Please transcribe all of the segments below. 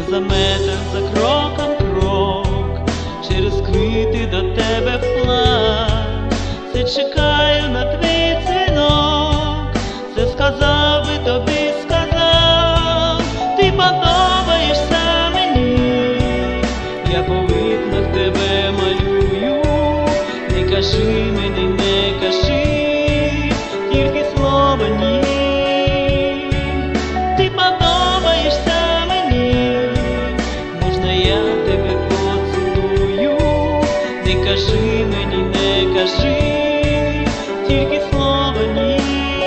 за метр, за кроком крок, через квіти до тебе вплав. Все чекаю на твій дзвінок, все сказав і тобі сказав. Ти подобаєшся мені, я по вікнах тебе малюю. Не кажи мені, не кажи, тільки слово ні. Ти подобаєшся мені, можна я тебе поцілую. Не кажи мені, не кажи, тільки слово ні.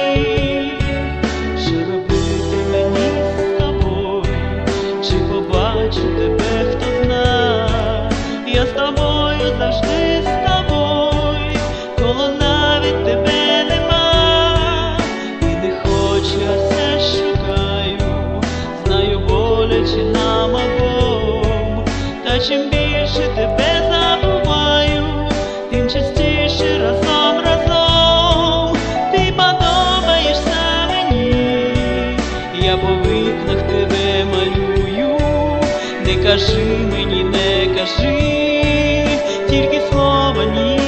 Що робити мені з тобою, чи побачу тебе, хто зна. Я з тобою, завжди з тобою, коли навіть тебе нема. І не хочу, а все шукаю, знаю, боляче нам обом. Та чим більше тебе забуваю, тим частіше разом, разом. Ти подобаєшся мені, я по вікнах тебе малюю. Не кажи мені, не кажи, тільки слово ні.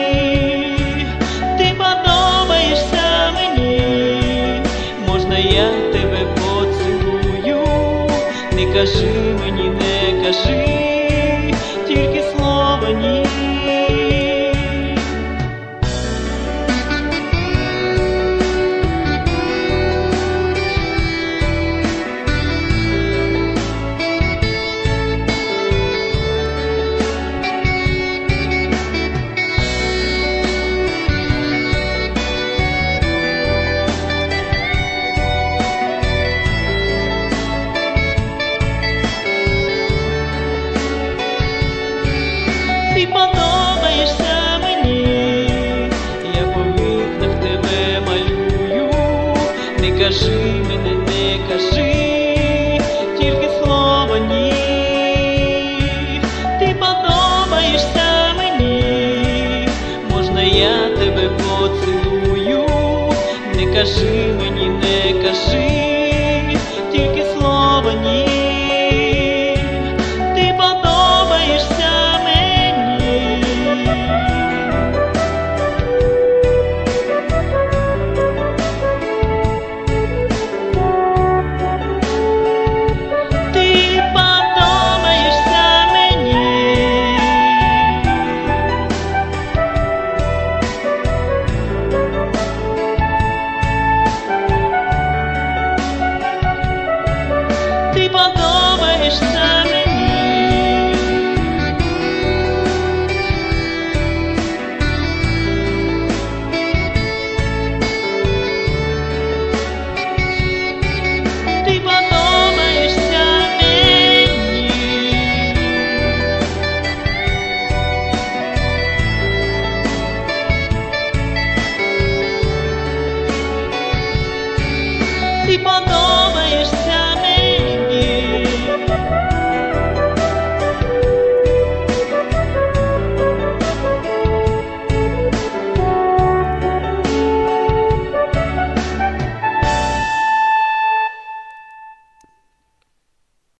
Ти подобаєшся мені, можна я тебе поцілую. Не кажи мені, не кажи, тільки слово ні. Ти подобаєшся мені, я по вікнах тебе малюю. Не кажи мені, не кажи, тільки слово ні. Ти подобаєшся мені, можна я тебе поцілую. Не кажи мені, не кажи, тільки слово ні. Ти подобаєшся мені. Ти подобаєшся мені. Ти подобаєшся